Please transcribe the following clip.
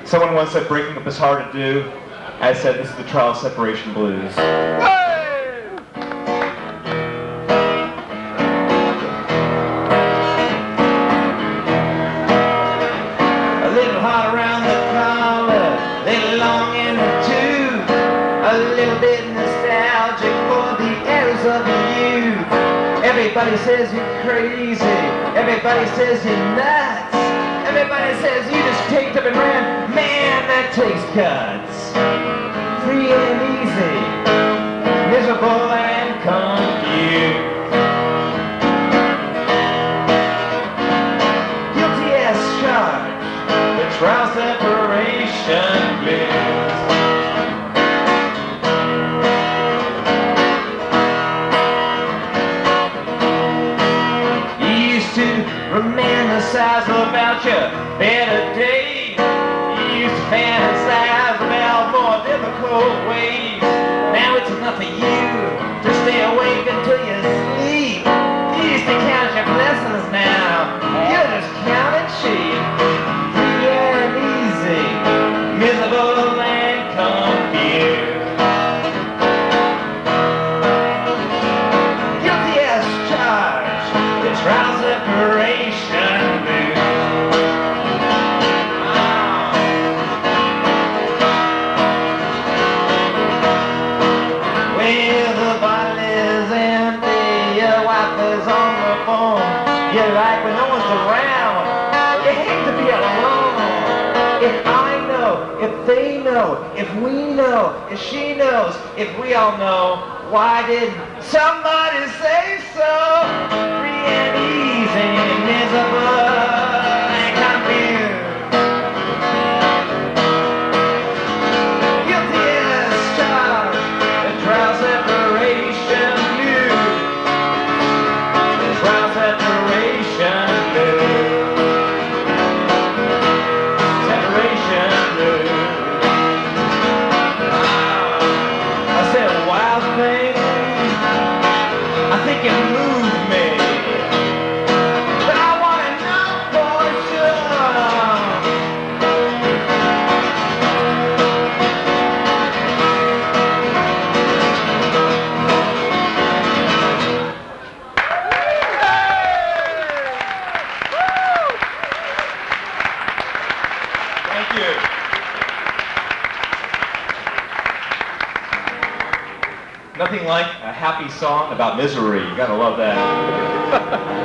Someone once said breaking up is hard to do. I said this is the trial of separation blues. Everybody says you're crazy. Everybody says you're nuts. Everybody says you just taped up and ran. Man, that takes guts. Free and easy, miserable and confused. Guilty as charged, the trial separation blues. Romanticize about your better day. You used to fantasize about more difficult ways. Now it's enough for you to stay awake until you sleep. You used to count your blessings, now you're just counting sheep. Free and easy, miserable and confused. Guilty as charged, the trial separation. You like when no one's around. You hate to be alone. If I know, if they know, if we know, if she knows, if we all know, why didn't somebody say so? Free and easy, miserable and confused. Guilty as charged, the trial separation blues. The trial separation blues. Separation blues. I said a wild thing. I think it moved me. But I want to know for sure. Thank you. Nothing like a happy song about misery. You gotta love that.